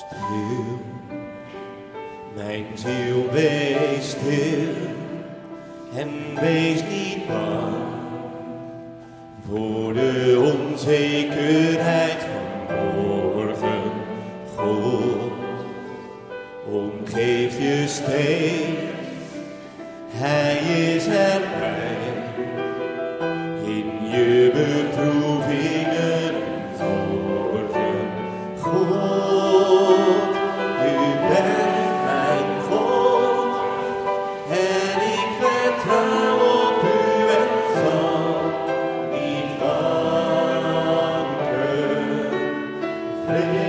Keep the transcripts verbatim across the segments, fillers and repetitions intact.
Stil, mijn ziel, wees stil en wees niet bang voor de onzekerheid van morgen. God omgeeft je steeds, Hij is erbij in je beproevingen en zorgen. God, U bent mijn God en ik vertrouw op U en zal niet wankelen. Vrede,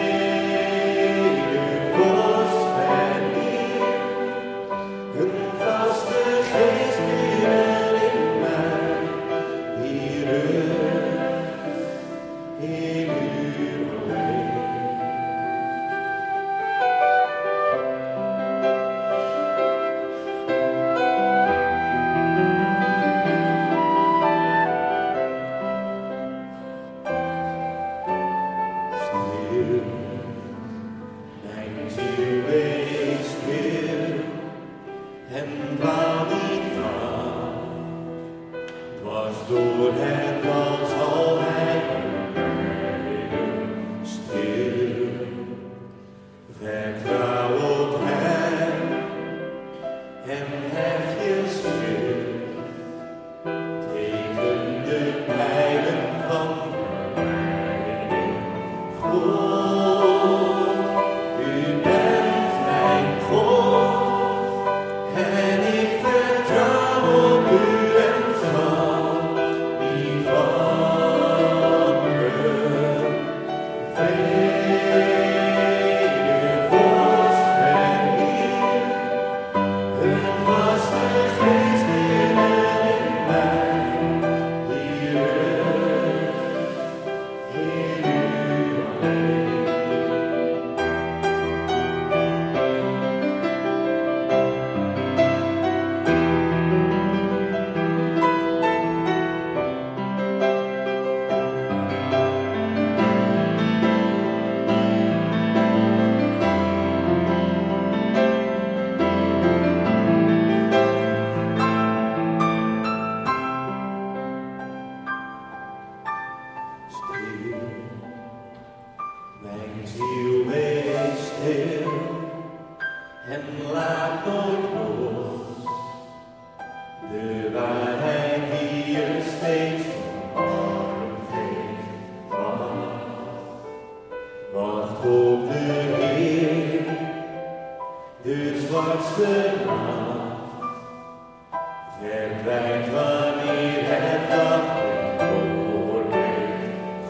rust en lief, een vaste geest binnenin mij, die rust in U alleen. Stil, mijn ziel, wees stil en dwaal niet af. Dwars door het dal zal Hij leiden. Stil, vertrouw op Hem en hef je stil tegen de pijlen van verleiding. God, U bent mijn God en ik vertrouw op U en zal niet wankelen. Vrede, rust en lief, een vaste geest binnenin mij, die rust in U alleen. Stil, mijn ziel, wees stil en laat nooit los. De waarheid die je steeds omarmd heeft, wacht. Wacht op de Heer, de zwartste nacht verdwijnt wanneer het daglicht doorbreekt.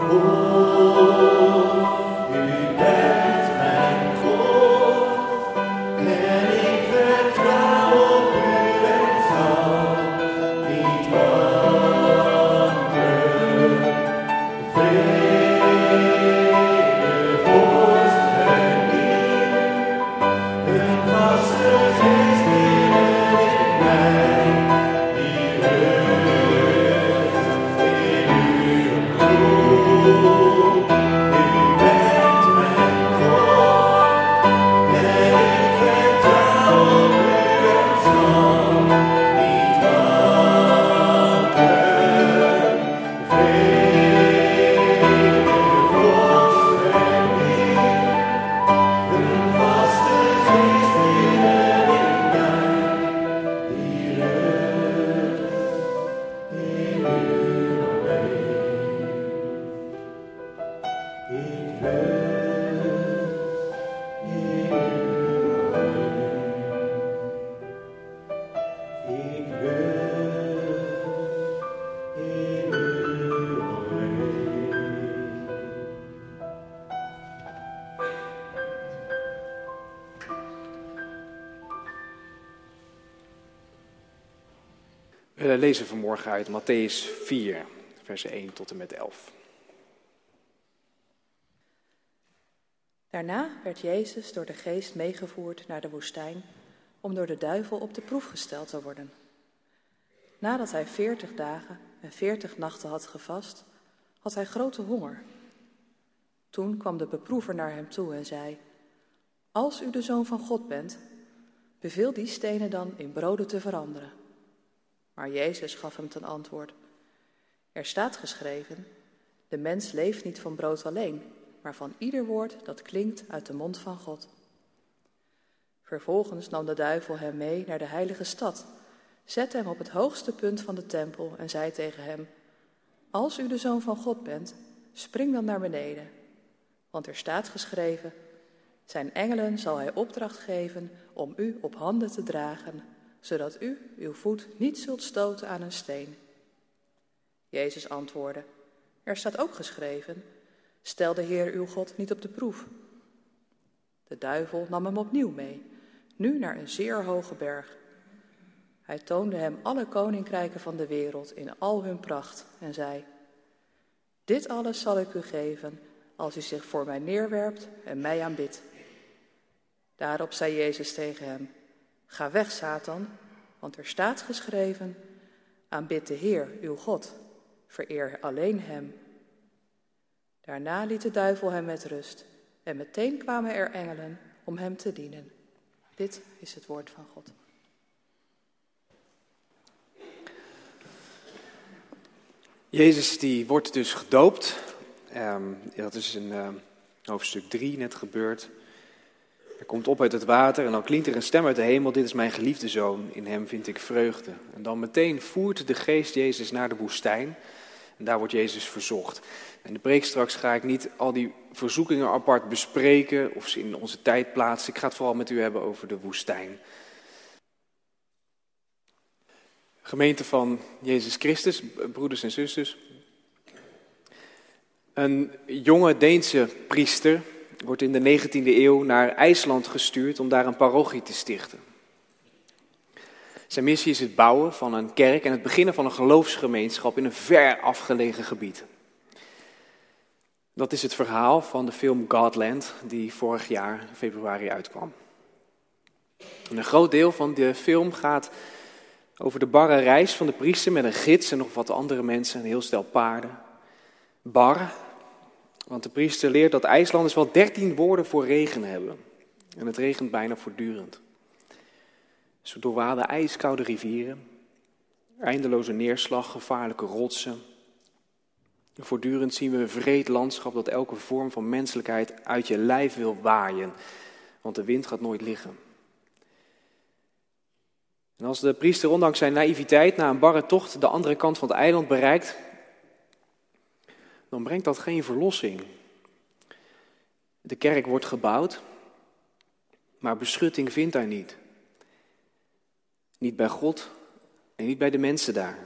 God, U bent mijn God en ik vertrouw op U en zal niet wankelen. Vrede, rust en lief, een vaste geest binnenin mij, die rust in U. God, U bent mijn God en ik vertrouw op U en zal niet wankelen. Vrede, rust en lief, een vaste geest binnenin mij, die rust in U alleen. Ik rust in U alleen. Ik rust in U alleen. We lezen vanmorgen uit Mattheüs vier, versen één tot en met elf. Daarna werd Jezus door de geest meegevoerd naar de woestijn om door de duivel op de proef gesteld te worden. Nadat hij veertig dagen en veertig nachten had gevast, had hij grote honger. Toen kwam de beproever naar hem toe en zei: Als u de Zoon van God bent, beveel die stenen dan in broden te veranderen. Maar Jezus gaf hem ten antwoord: Er staat geschreven, de mens leeft niet van brood alleen, maar van ieder woord dat klinkt uit de mond van God. Vervolgens nam de duivel hem mee naar de heilige stad, zette hem op het hoogste punt van de tempel en zei tegen hem: Als u de Zoon van God bent, spring dan naar beneden. Want er staat geschreven, zijn engelen zal hij opdracht geven om u op handen te dragen, zodat u uw voet niet zult stoten aan een steen. Jezus antwoordde: Er staat ook geschreven, stel de Heer uw God niet op de proef. De duivel nam hem opnieuw mee, nu naar een zeer hoge berg. Hij toonde hem alle koninkrijken van de wereld in al hun pracht en zei: Dit alles zal ik u geven, als u zich voor mij neerwerpt en mij aanbidt. Daarop zei Jezus tegen hem: Ga weg, Satan, want er staat geschreven, aanbid de Heer, uw God, vereer alleen hem. Daarna liet de duivel hem met rust en meteen kwamen er engelen om hem te dienen. Dit is het woord van God. Jezus die wordt dus gedoopt. Um, dat is in uh, hoofdstuk drie net gebeurd. Hij komt op uit het water en dan klinkt er een stem uit de hemel: Dit is mijn geliefde zoon, in hem vind ik vreugde. En dan meteen voert de geest Jezus naar de woestijn. En daar wordt Jezus verzocht. In de preek straks ga ik niet al die verzoekingen apart bespreken of ze in onze tijd plaatsen. Ik ga het vooral met u hebben over de woestijn. Gemeente van Jezus Christus, broeders en zusters. Een jonge Deense priester wordt in de negentiende eeuw naar IJsland gestuurd om daar een parochie te stichten. Zijn missie is het bouwen van een kerk en het beginnen van een geloofsgemeenschap in een ver afgelegen gebied. Dat is het verhaal van de film Godland, die vorig jaar in februari uitkwam. En een groot deel van de film gaat over de barre reis van de priester met een gids en nog wat andere mensen, een heel stel paarden. Bar, want de priester leert dat IJslanders wel dertien woorden voor regen hebben. En het regent bijna voortdurend. Ze doorwaden ijskoude rivieren, eindeloze neerslag, gevaarlijke rotsen. Voortdurend zien we een wreed landschap dat elke vorm van menselijkheid uit je lijf wil waaien, want de wind gaat nooit liggen. En als de priester ondanks zijn naïviteit na een barre tocht de andere kant van het eiland bereikt, dan brengt dat geen verlossing. De kerk wordt gebouwd, maar beschutting vindt hij niet. Niet bij God en niet bij de mensen daar.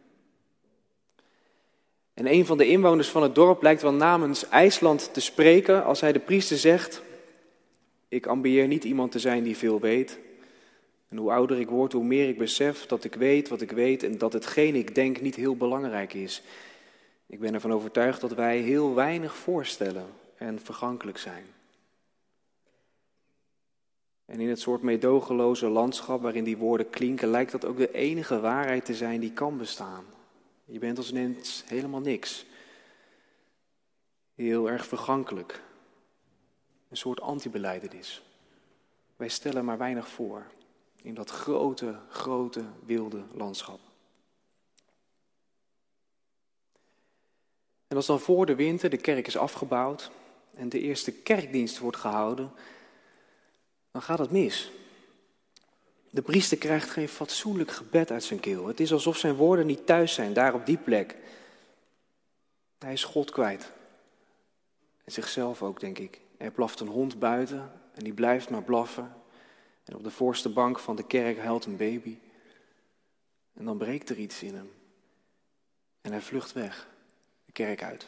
En een van de inwoners van het dorp lijkt wel namens IJsland te spreken als hij de priester zegt: Ik ambieer niet iemand te zijn die veel weet. En hoe ouder ik word, hoe meer ik besef dat ik weet wat ik weet en dat hetgeen ik denk niet heel belangrijk is. Ik ben ervan overtuigd dat wij heel weinig voorstellen en vergankelijk zijn. En in het soort meedogenloze landschap waarin die woorden klinken, lijkt dat ook de enige waarheid te zijn die kan bestaan. Je bent als mens helemaal niks. Heel erg vergankelijk. Een soort antibelijdenis. Wij stellen maar weinig voor in dat grote, grote, wilde landschap. En als dan voor de winter de kerk is afgebouwd en de eerste kerkdienst wordt gehouden, dan gaat het mis. De priester krijgt geen fatsoenlijk gebed uit zijn keel. Het is alsof zijn woorden niet thuis zijn, daar op die plek. Hij is God kwijt. En zichzelf ook, denk ik. Er blaft een hond buiten en die blijft maar blaffen. En op de voorste bank van de kerk huilt een baby. En dan breekt er iets in hem. En hij vlucht weg, de kerk uit.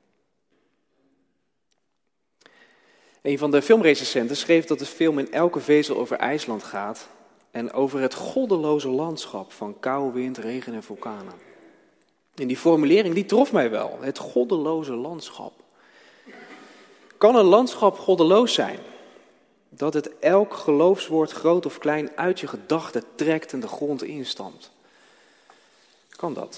Een van de filmrecensenten schreef dat de film in elke vezel over IJsland gaat en over het goddeloze landschap van kou, wind, regen en vulkanen. En die formulering die trof mij wel, het goddeloze landschap. Kan een landschap goddeloos zijn? Dat het elk geloofswoord, groot of klein, uit je gedachten trekt en de grond instampt. Kan dat?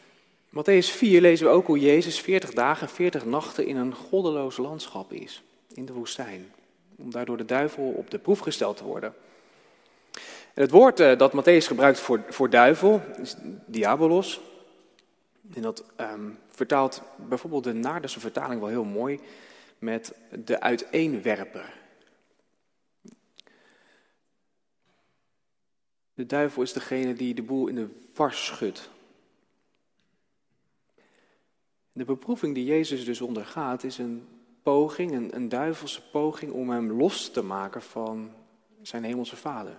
In Mattheüs vier lezen we ook hoe Jezus veertig dagen en veertig nachten in een goddeloos landschap is. in de woestijn. Om daar door de duivel op de proef gesteld te worden. En het woord uh, dat Mattheüs gebruikt voor, voor duivel is diabolos. En dat um, vertaalt bijvoorbeeld de Naardense vertaling wel heel mooi met de uiteenwerper. De duivel is degene die de boel in de war schudt. De beproeving die Jezus dus ondergaat is een poging, een, een duivelse poging om hem los te maken van zijn hemelse Vader.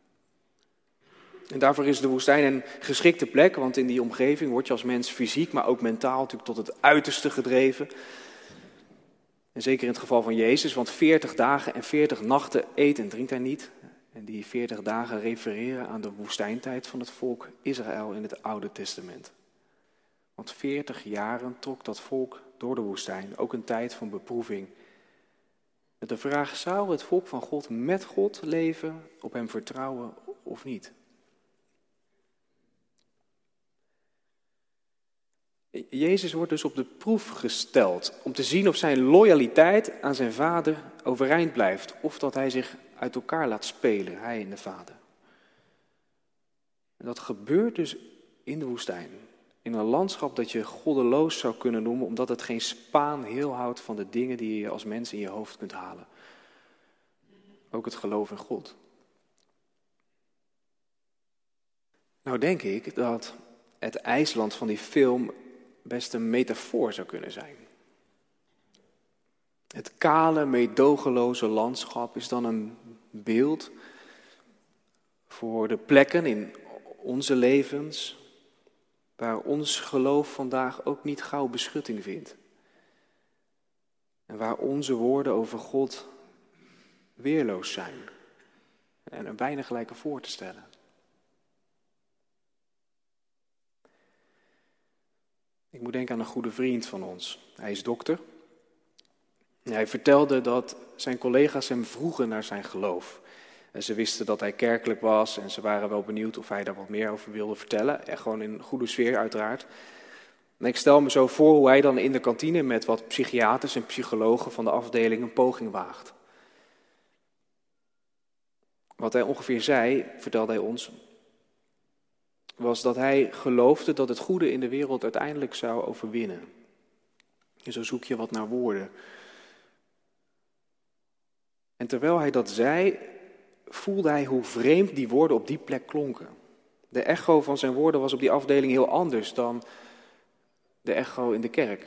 En daarvoor is de woestijn een geschikte plek, want in die omgeving word je als mens fysiek, maar ook mentaal natuurlijk tot het uiterste gedreven. En zeker in het geval van Jezus, want veertig dagen en veertig nachten eet en drinkt hij niet. En die veertig dagen refereren aan de woestijntijd van het volk Israël in het Oude Testament. Want veertig jaren trok dat volk door de woestijn, ook een tijd van beproeving. Met de vraag, zou het volk van God met God leven, op hem vertrouwen of niet? Jezus wordt dus op de proef gesteld om te zien of zijn loyaliteit aan zijn Vader overeind blijft. Of dat hij zich uit elkaar laat spelen, hij en de Vader. En dat gebeurt dus in de woestijn. In een landschap dat je goddeloos zou kunnen noemen, omdat het geen spaan heel houdt van de dingen die je als mens in je hoofd kunt halen. Ook het geloof in God. Nou denk ik dat het IJsland van die film best een metafoor zou kunnen zijn. Het kale, meedogenloze landschap is dan een beeld voor de plekken in onze levens waar ons geloof vandaag ook niet gauw beschutting vindt. En waar onze woorden over God weerloos zijn en er weinig lijken voor te stellen. Ik moet denken aan een goede vriend van ons. Hij is dokter. En hij vertelde dat zijn collega's hem vroegen naar zijn geloof. En ze wisten dat hij kerkelijk was en ze waren wel benieuwd of hij daar wat meer over wilde vertellen. En gewoon in een goede sfeer uiteraard. En ik stel me zo voor hoe hij dan in de kantine met wat psychiaters en psychologen van de afdeling een poging waagt. Wat hij ongeveer zei, vertelde hij ons, was dat hij geloofde dat het goede in de wereld uiteindelijk zou overwinnen. En zo zoek je wat naar woorden. En terwijl hij dat zei, voelde hij hoe vreemd die woorden op die plek klonken. De echo van zijn woorden was op die afdeling heel anders dan de echo in de kerk.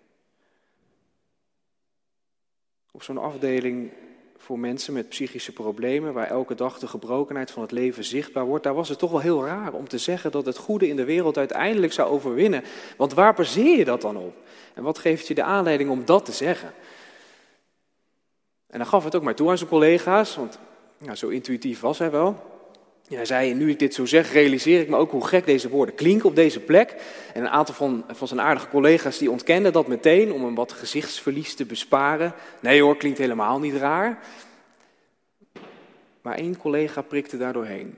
Op zo'n afdeling voor mensen met psychische problemen, waar elke dag de gebrokenheid van het leven zichtbaar wordt, daar was het toch wel heel raar om te zeggen dat het goede in de wereld uiteindelijk zou overwinnen. Want waar baseer je dat dan op? En wat geeft je de aanleiding om dat te zeggen? En dan gaf het ook maar toe aan zijn collega's, want nou, zo intuïtief was hij wel. Hij zei, nu ik dit zo zeg, realiseer ik me ook hoe gek deze woorden klinken op deze plek. En een aantal van, van zijn aardige collega's die ontkenden dat meteen om hem wat gezichtsverlies te besparen. Nee hoor, klinkt helemaal niet raar. Maar één collega prikte daar doorheen.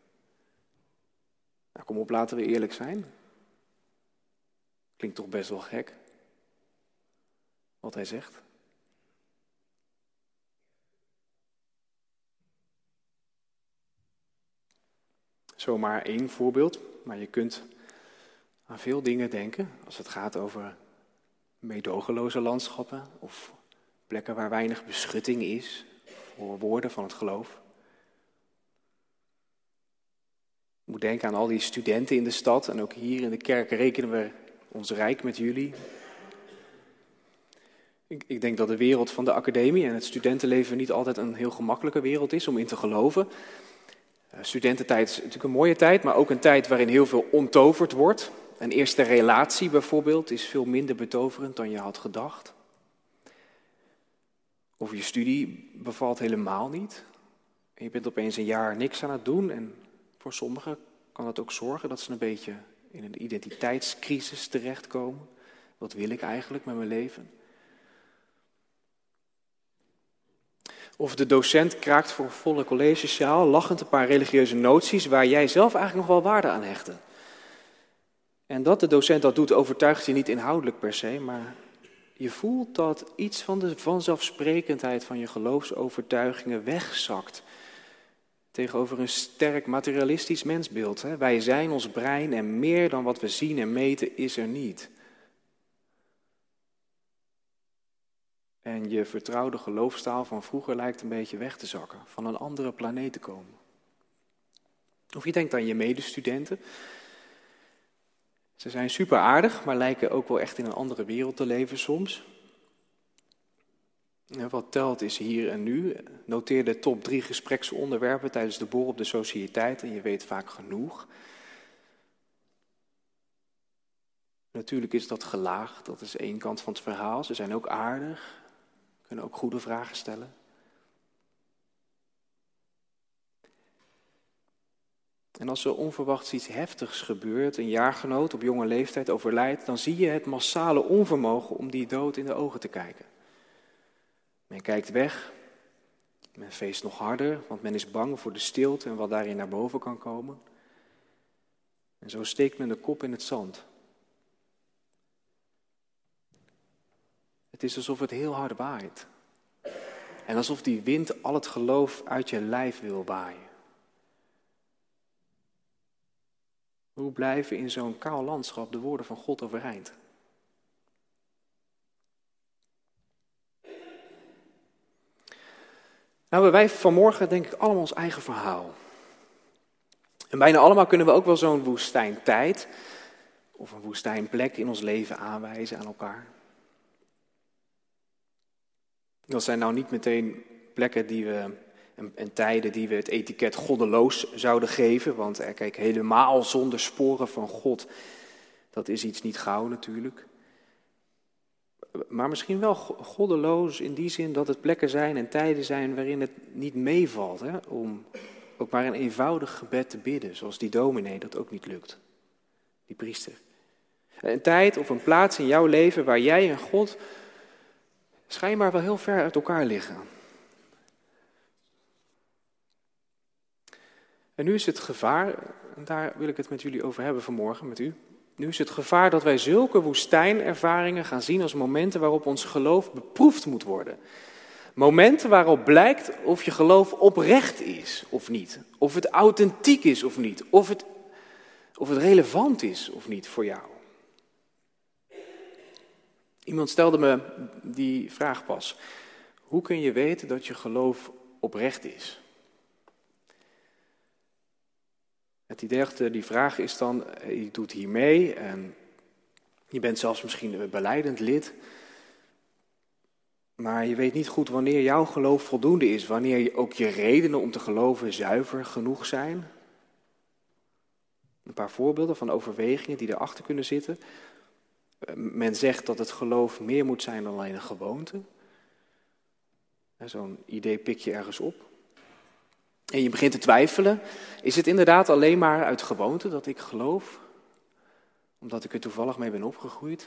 Nou, kom op, laten we eerlijk zijn. Klinkt toch best wel gek, wat hij zegt. Zomaar één voorbeeld, maar je kunt aan veel dingen denken als het gaat over meedogenloze landschappen of plekken waar weinig beschutting is voor woorden van het geloof. Je moet denken aan al die studenten in de stad en ook hier in de kerk rekenen we ons rijk met jullie. Ik, ik denk dat de wereld van de academie en het studentenleven niet altijd een heel gemakkelijke wereld is om in te geloven. Studententijd is natuurlijk een mooie tijd, maar ook een tijd waarin heel veel onttoverd wordt. Een eerste relatie bijvoorbeeld is veel minder betoverend dan je had gedacht. Of je studie bevalt helemaal niet. En je bent opeens een jaar niks aan het doen. En voor sommigen kan dat ook zorgen dat ze een beetje in een identiteitscrisis terechtkomen. Wat wil ik eigenlijk met mijn leven? Of de docent kraakt voor een volle collegezaal lachend een paar religieuze noties waar jij zelf eigenlijk nog wel waarde aan hechtte. En dat de docent dat doet overtuigt je niet inhoudelijk per se, maar je voelt dat iets van de vanzelfsprekendheid van je geloofsovertuigingen wegzakt tegenover een sterk materialistisch mensbeeld. Hè? Wij zijn ons brein en meer dan wat we zien en meten is er niet. En je vertrouwde geloofstaal van vroeger lijkt een beetje weg te zakken, van een andere planeet te komen. Of je denkt aan je medestudenten. Ze zijn super aardig, maar lijken ook wel echt in een andere wereld te leven soms. Wat telt is hier en nu. Noteer de top drie gespreksonderwerpen tijdens de borrel op de sociëteit en je weet vaak genoeg. Natuurlijk is dat gelaagd, dat is één kant van het verhaal. Ze zijn ook aardig, kunnen ook goede vragen stellen. En als er onverwachts iets heftigs gebeurt, een jaargenoot op jonge leeftijd overlijdt, dan zie je het massale onvermogen om die dood in de ogen te kijken. Men kijkt weg, men feest nog harder, want men is bang voor de stilte en wat daarin naar boven kan komen. En zo steekt men de kop in het zand. Het is alsof het heel hard waait. En alsof die wind al het geloof uit je lijf wil waaien. Hoe blijven in zo'n kaal landschap de woorden van God overeind? Nou, wij vanmorgen denk ik allemaal ons eigen verhaal. En bijna allemaal kunnen we ook wel zo'n woestijntijd of een woestijnplek in ons leven aanwijzen aan elkaar. Dat zijn nou niet meteen plekken die we, en, en tijden die we het etiket goddeloos zouden geven. Want er, kijk, helemaal zonder sporen van God, dat is iets niet gauw natuurlijk. Maar misschien wel goddeloos in die zin dat het plekken zijn en tijden zijn waarin het niet meevalt. Hè, om ook maar een eenvoudig gebed te bidden, zoals die dominee dat ook niet lukt. Die priester. Een tijd of een plaats in jouw leven waar jij en God schijnbaar wel heel ver uit elkaar liggen. En nu is het gevaar, en daar wil ik het met jullie over hebben vanmorgen, met u. Nu is het gevaar dat wij zulke woestijnervaringen gaan zien als momenten waarop ons geloof beproefd moet worden. Momenten waarop blijkt of je geloof oprecht is of niet. Of het authentiek is of niet. Of het, of het relevant is of niet voor jou. Iemand stelde me die vraag pas. Hoe kun je weten dat je geloof oprecht is? Het idee achter die vraag is dan, je doet hier mee en je bent zelfs misschien een belijdend lid. Maar je weet niet goed wanneer jouw geloof voldoende is. Wanneer ook je redenen om te geloven zuiver genoeg zijn. Een paar voorbeelden van overwegingen die erachter kunnen zitten. Men zegt dat het geloof meer moet zijn dan alleen een gewoonte. Zo'n idee pik je ergens op. En je begint te twijfelen. Is het inderdaad alleen maar uit gewoonte dat ik geloof? Omdat ik er toevallig mee ben opgegroeid?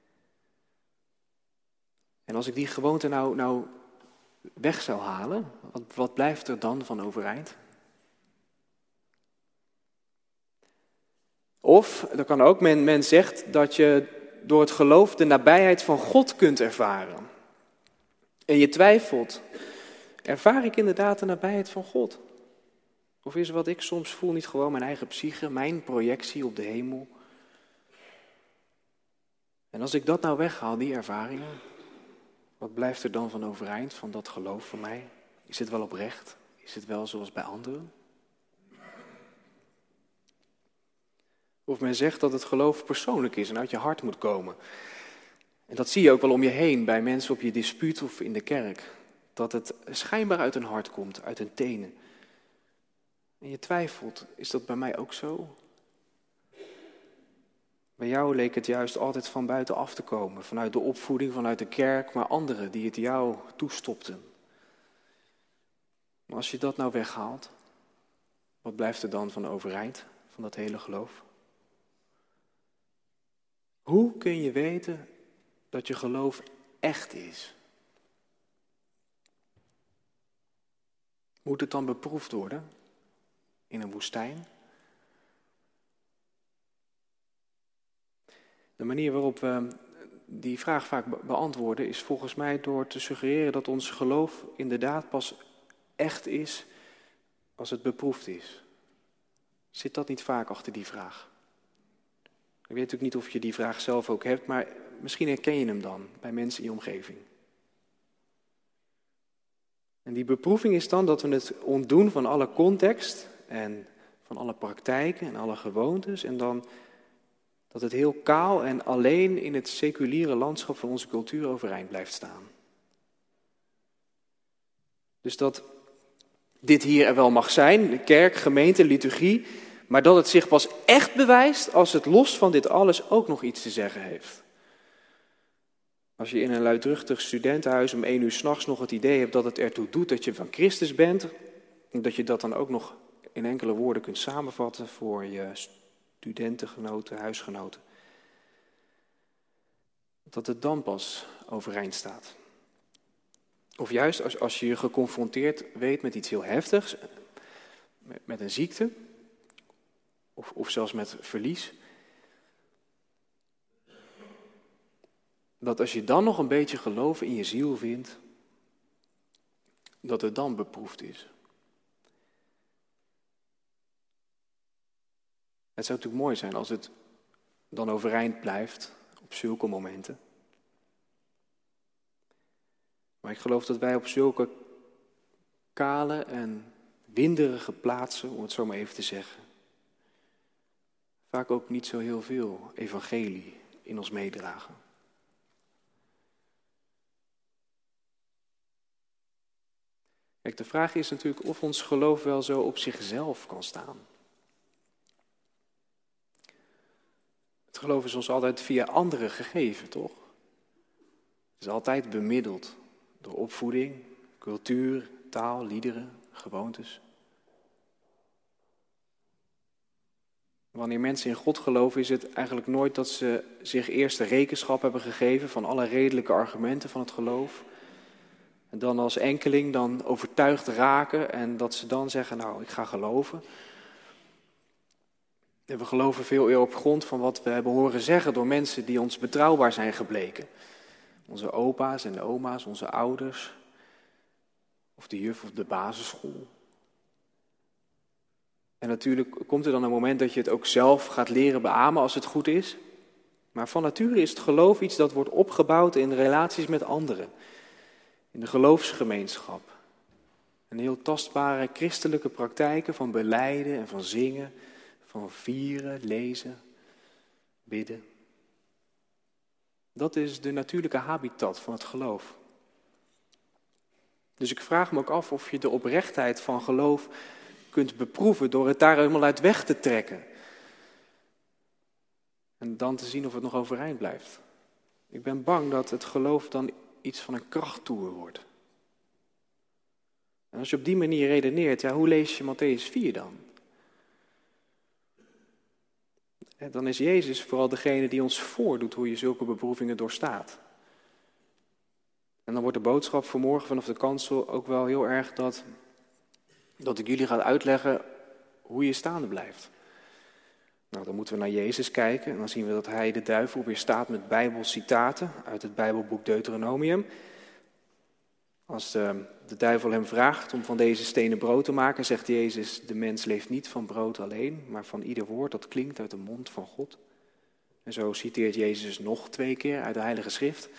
En als ik die gewoonte nou, nou weg zou halen, wat, wat blijft er dan van overeind? Of, dat kan ook, men, men zegt dat je door het geloof de nabijheid van God kunt ervaren. En je twijfelt, ervaar ik inderdaad de nabijheid van God? Of is wat ik soms voel niet gewoon mijn eigen psyche, mijn projectie op de hemel? En als ik dat nou weghaal, die ervaringen, wat blijft er dan van overeind, van dat geloof van mij? Is het wel oprecht? Is het wel zoals bij anderen? Of men zegt dat het geloof persoonlijk is en uit je hart moet komen. En dat zie je ook wel om je heen, bij mensen op je dispuut of in de kerk. Dat het schijnbaar uit hun hart komt, uit hun tenen. En je twijfelt, is dat bij mij ook zo? Bij jou leek het juist altijd van buitenaf te komen, vanuit de opvoeding, vanuit de kerk, maar anderen die het jou toestopten. Maar als je dat nou weghaalt, wat blijft er dan van overeind, van dat hele geloof? Hoe kun je weten dat je geloof echt is? Moet het dan beproefd worden in een woestijn? De manier waarop we die vraag vaak be- beantwoorden is volgens mij door te suggereren dat ons geloof inderdaad pas echt is als het beproefd is. Zit dat niet vaak achter die vraag? Ik weet natuurlijk niet of je die vraag zelf ook hebt, maar misschien herken je hem dan bij mensen in je omgeving. En die beproeving is dan dat we het ontdoen van alle context en van alle praktijken en alle gewoontes en dan dat het heel kaal en alleen in het seculiere landschap van onze cultuur overeind blijft staan. Dus dat dit hier er wel mag zijn, de kerk, gemeente, liturgie, maar dat het zich pas echt bewijst als het los van dit alles ook nog iets te zeggen heeft. Als je in een luidruchtig studentenhuis om één uur 's nachts nog het idee hebt dat het ertoe doet dat je van Christus bent, en dat je dat dan ook nog in enkele woorden kunt samenvatten voor je studentengenoten, huisgenoten, dat het dan pas overeind staat. Of juist als, als je je geconfronteerd weet met iets heel heftigs, met, met een ziekte, of, of zelfs met verlies, dat als je dan nog een beetje geloof in je ziel vindt, dat het dan beproefd is. Het zou natuurlijk mooi zijn als het dan overeind blijft op zulke momenten. Maar ik geloof dat wij op zulke kale en winderige plaatsen, om het zo maar even te zeggen, vaak ook niet zo heel veel evangelie in ons meedragen. Kijk, de vraag is natuurlijk of ons geloof wel zo op zichzelf kan staan. Het geloof is ons altijd via anderen gegeven, toch? Het is altijd bemiddeld door opvoeding, cultuur, taal, liederen, gewoontes. Wanneer mensen in God geloven is het eigenlijk nooit dat ze zich eerst de rekenschap hebben gegeven van alle redelijke argumenten van het geloof. En dan als enkeling dan overtuigd raken en dat ze dan zeggen, nou, ik ga geloven. En we geloven veel eer op grond van wat we hebben horen zeggen door mensen die ons betrouwbaar zijn gebleken. Onze opa's en de oma's, onze ouders, of de juf op de basisschool. En natuurlijk komt er dan een moment dat je het ook zelf gaat leren beamen als het goed is. Maar van nature is het geloof iets dat wordt opgebouwd in relaties met anderen. In de geloofsgemeenschap. En heel tastbare christelijke praktijken van belijden en van zingen, van vieren, lezen, bidden. Dat is de natuurlijke habitat van het geloof. Dus ik vraag me ook af of je de oprechtheid van geloof kunt beproeven door het daar helemaal uit weg te trekken. En dan te zien of het nog overeind blijft. Ik ben bang dat het geloof dan iets van een krachttoer wordt. En als je op die manier redeneert, ja, hoe lees je Mattheüs vier dan? En dan is Jezus vooral degene die ons voordoet hoe je zulke beproevingen doorstaat. En dan wordt de boodschap vanmorgen vanaf de kansel ook wel heel erg dat, dat ik jullie ga uitleggen hoe je staande blijft. Nou, dan moeten we naar Jezus kijken en dan zien we dat hij de duivel weerstaat met bijbelcitaten uit het Bijbelboek Deuteronomium. Als de, de duivel hem vraagt om van deze stenen brood te maken, zegt Jezus, de mens leeft niet van brood alleen, maar van ieder woord dat klinkt uit de mond van God. En zo citeert Jezus nog twee keer uit de Heilige Schrift.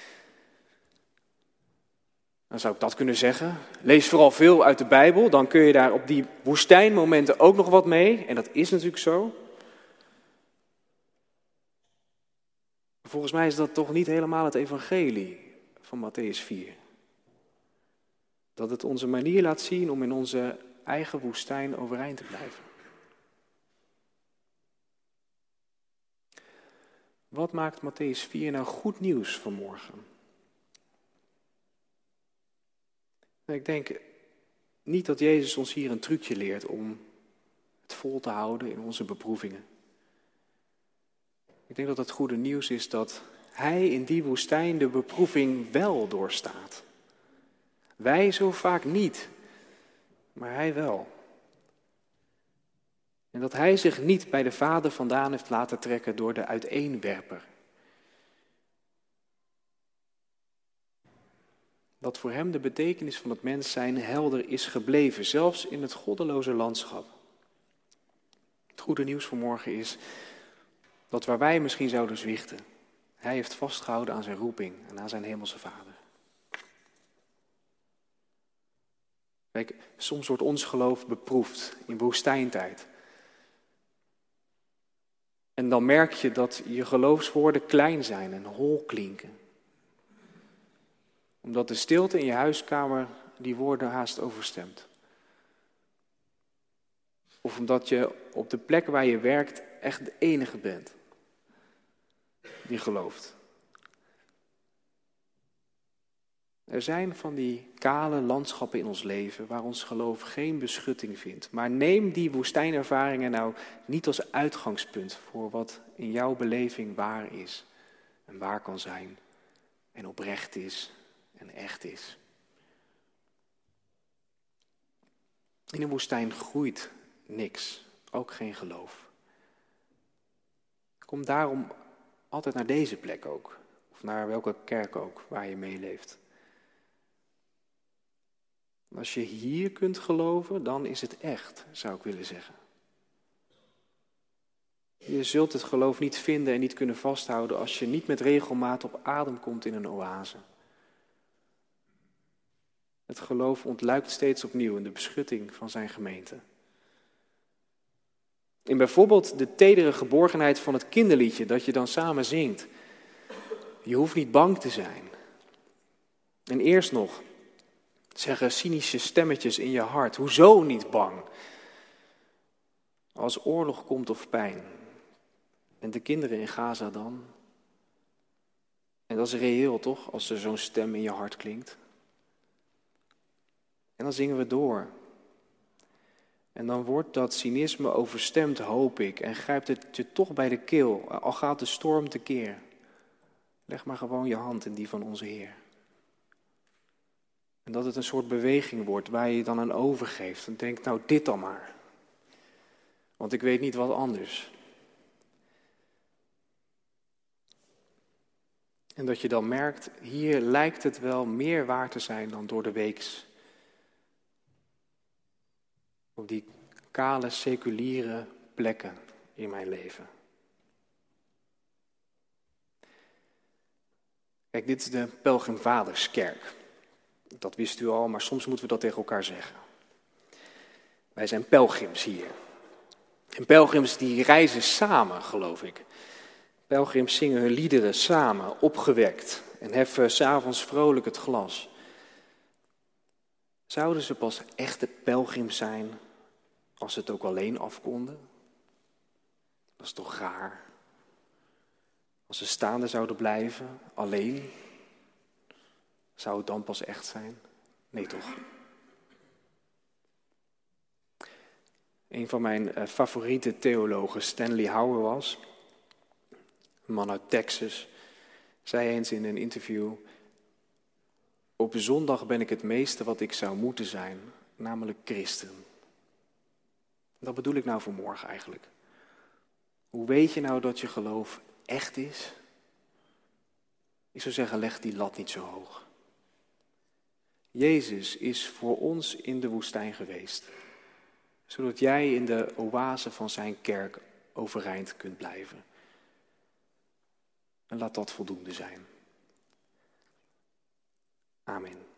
Dan zou ik dat kunnen zeggen. Lees vooral veel uit de Bijbel, dan kun je daar op die woestijnmomenten ook nog wat mee. En dat is natuurlijk zo. Volgens mij is dat toch niet helemaal het evangelie van Mattheüs vier. Dat het onze manier laat zien om in onze eigen woestijn overeind te blijven. Wat maakt Mattheüs vier nou goed nieuws vanmorgen? Ik denk niet dat Jezus ons hier een trucje leert om het vol te houden in onze beproevingen. Ik denk dat het goede nieuws is dat hij in die woestijn de beproeving wel doorstaat. Wij zo vaak niet, maar hij wel. En dat hij zich niet bij de Vader vandaan heeft laten trekken door de uiteenwerper. Dat voor hem de betekenis van het mens zijn helder is gebleven, zelfs in het goddeloze landschap. Het goede nieuws vanmorgen is dat waar wij misschien zouden zwichten, hij heeft vastgehouden aan zijn roeping en aan zijn hemelse Vader. Kijk, soms wordt ons geloof beproefd in woestijntijd. En dan merk je dat je geloofswoorden klein zijn en hol klinken. Omdat de stilte in je huiskamer die woorden haast overstemt. Of omdat je op de plek waar je werkt echt de enige bent die gelooft. Er zijn van die kale landschappen in ons leven waar ons geloof geen beschutting vindt. Maar neem die woestijnervaringen nou niet als uitgangspunt voor wat in jouw beleving waar is. En waar kan zijn. En oprecht is. En echt is. In een woestijn groeit niks. Ook geen geloof. Kom daarom altijd naar deze plek ook. Of naar welke kerk ook waar je meeleeft. Als je hier kunt geloven, dan is het echt, zou ik willen zeggen. Je zult het geloof niet vinden en niet kunnen vasthouden als je niet met regelmaat op adem komt in een oase. Het geloof ontluikt steeds opnieuw in de beschutting van zijn gemeente. In bijvoorbeeld de tedere geborgenheid van het kinderliedje dat je dan samen zingt. Je hoeft niet bang te zijn. En eerst nog zeggen cynische stemmetjes in je hart, hoezo niet bang? Als oorlog komt of pijn. En de kinderen in Gaza dan? En dat is reëel toch, als er zo'n stem in je hart klinkt? En dan zingen we door. En dan wordt dat cynisme overstemd, hoop ik, en grijpt het je toch bij de keel, al gaat de storm tekeer. Leg maar gewoon je hand in die van onze Heer. En dat het een soort beweging wordt waar je je dan aan overgeeft. En denkt, nou dit dan maar. Want ik weet niet wat anders. En dat je dan merkt, hier lijkt het wel meer waar te zijn dan door de weeks. Op die kale, seculiere plekken in mijn leven. Kijk, dit is de Pelgrimvaderskerk. Dat wist u al, maar soms moeten we dat tegen elkaar zeggen. Wij zijn pelgrims hier. En pelgrims die reizen samen, geloof ik. Pelgrims zingen hun liederen samen, opgewekt. En heffen 's avonds vrolijk het glas. Zouden ze pas echte pelgrims zijn als ze het ook alleen afkonden? Dat is toch raar? Als ze staande zouden blijven, alleen, zou het dan pas echt zijn? Nee toch? Een van mijn uh, favoriete theologen, Stanley Hauerwas, een man uit Texas, zei eens in een interview: op zondag ben ik het meeste wat ik zou moeten zijn, namelijk christen. Dat bedoel ik nou vanmorgen eigenlijk. Hoe weet je nou dat je geloof echt is? Ik zou zeggen, leg die lat niet zo hoog. Jezus is voor ons in de woestijn geweest, zodat jij in de oase van zijn kerk overeind kunt blijven. En laat dat voldoende zijn. Amen.